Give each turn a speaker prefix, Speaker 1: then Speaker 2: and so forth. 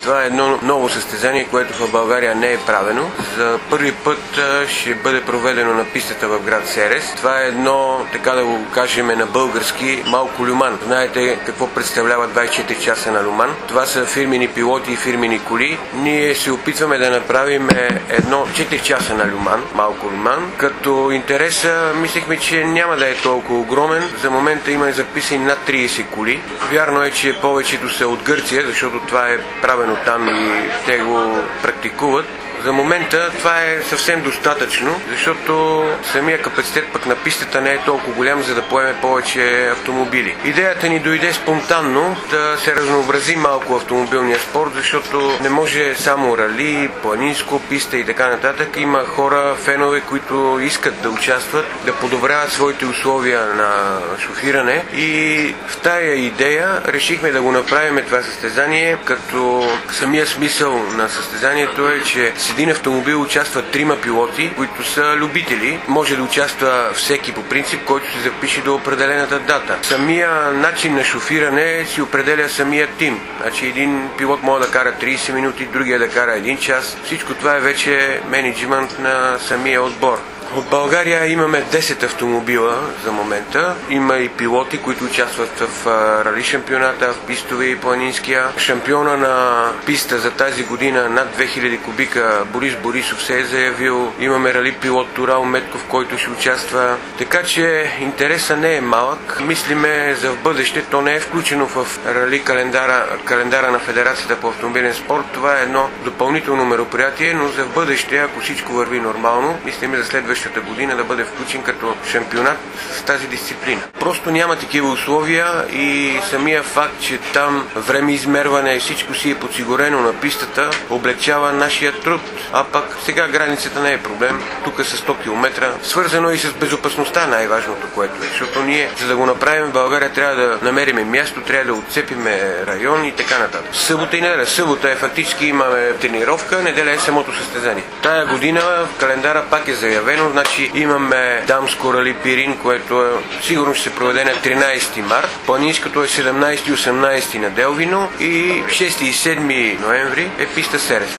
Speaker 1: Това е едно ново състезание, което в България не е правено. За първи път ще бъде проведено на пистата в град Серес. Това е едно, така да го кажем на български, малко люман. Знаете какво представлява 24 часа на люман. Това са фирмени пилоти и фирмени коли. Ние се опитваме да направим едно 4 часа на люман, малко люман, като интереса мислихме, че няма да е толкова огромен. За момента има записани над 30 коли. Вярно е, че повечето са от Гърция, защото това е правено там и те го практикуват. За момента това е съвсем достатъчно, защото самия капацитет пък на пистата не е толкова голям, за да поеме повече автомобили. Идеята ни дойде спонтанно да се разнообрази малко автомобилния спорт, защото не може само рали, планинско, писта и така нататък. Има хора, фенове, които искат да участват, да подобряват своите условия на шофиране и в тая идея решихме да го направим това състезание, като самия смисъл на състезанието е, че с един автомобил участват 3 пилоти, които са любители. Може да участва всеки по принцип, който се запише до определената дата. Самия начин на шофиране си определя самия тим. Значи един пилот може да кара 30 минути, другия да кара 1 час. Всичко това е вече мениджмънт на самия отбор. От България имаме 10 автомобила за момента. Има и пилоти, които участват в рали шампионата, в пистовия и планинския. Шампиона на писта за тази година над 2000 кубика Борис Борисов се е заявил. Имаме рали пилот Турал Метков, който ще участва. Така че интересът не е малък. Мислиме за в бъдеще. То не е включено в рали календара на Федерацията по автомобилен спорт. Това е едно допълнително мероприятие, но за в бъдеще, ако всичко върви нормално, мислиме за следващата година да бъде включен като шампионат с тази дисциплина. Просто няма такива условия и самия факт, че там време измерване и всичко си е подсигурено на пистата, облегчава нашия труд. А пък сега границата не е проблем. Тук са 100 км. Свързано и с безопасността най-важното, което е. Защото ние, за да го направим в България, трябва да намерим място, трябва да отцепиме район и така нататък. Събота и неделя. Събота е фактически имаме тренировка, неделя е самото състезание. Тая година в календара пак е заявено. Значи имаме дамско рали Пирин, което сигурно ще се проведе на 13 март. Планинското е 17 и 18 на Делвино и 6 и 7 ноември е писта Серес.